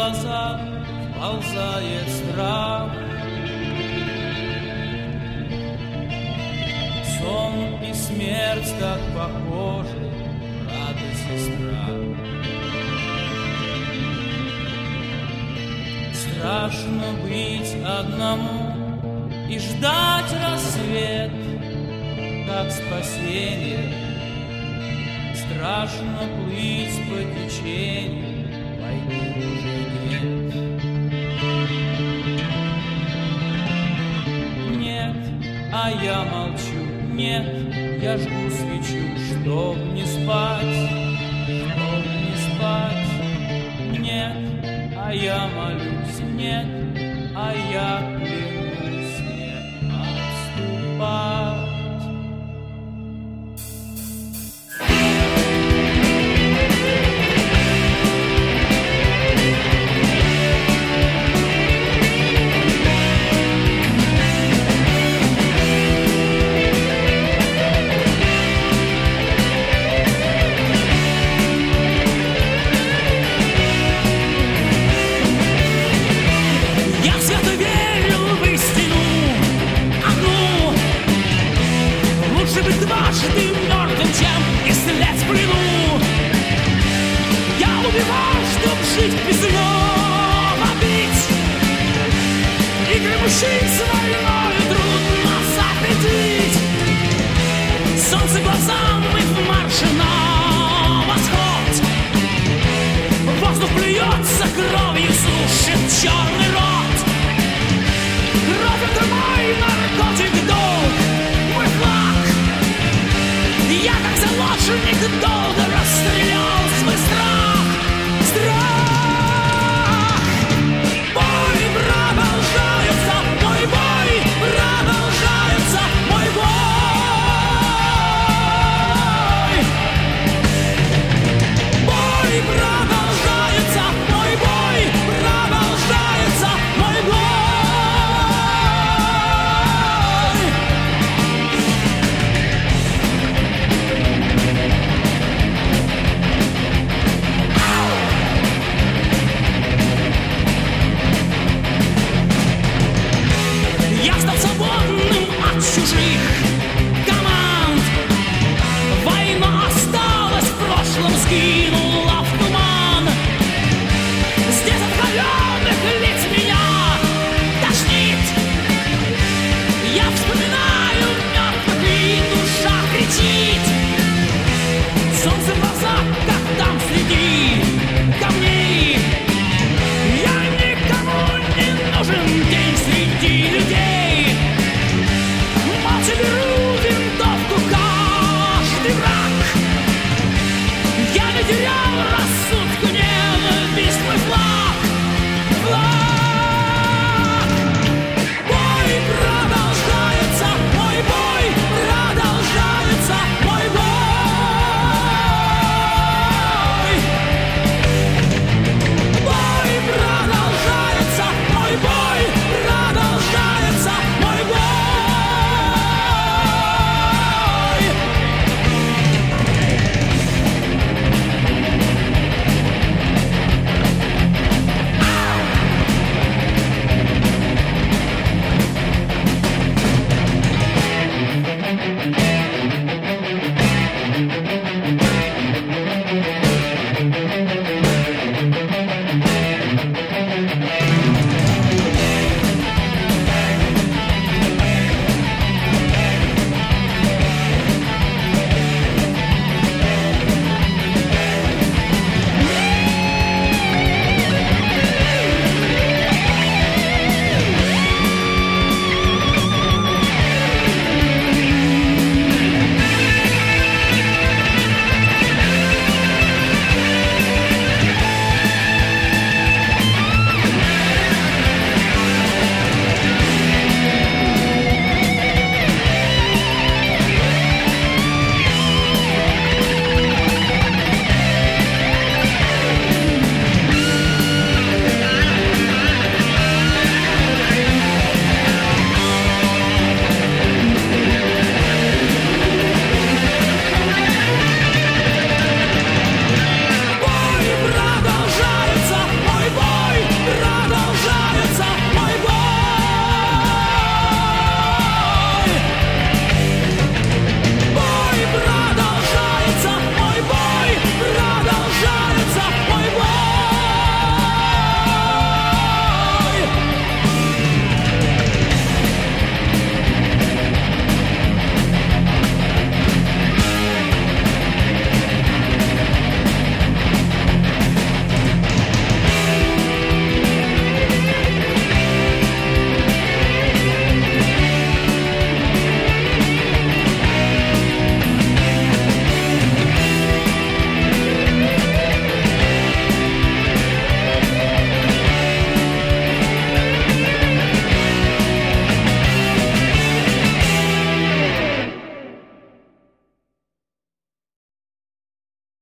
глазах вползает страх. Сон и смерть так похожи, радость и страх. Страшно быть одному и ждать рассвет, как спасение. Страшно плыть по течению, войны уже нет. Нет, а я молчу, нет, я жгу свечу, чтоб не спать, чтоб не спать. Нет, а я молюсь, нет, а я клянусь не отступать. Дважды мертвым, чем исцелять в плену. Я убивал, чтоб жить без иного бить. Игры мужчин с войною трудно запретить. Солнце глазам и в марше на восход. Воздух плюется кровью, сушит черный рот. Кровь — это мой наркотик, долг, мой флаг. Я, как заложник, долго расстрелял свой страх. Страх! Бой продолжается, мой бой продолжается, мой бой. Бой продолжается, мой бой продолжается, мой бой. Я стал свободным от чужих команд. Война осталась в прошлом, сгинула в туман. Здесь от холеных лиц меня тошнит. Я вспоминаю мертвых, и душа кричит. Солнце в глазах, как там среди камней. Я никому не нужен, день среди людей.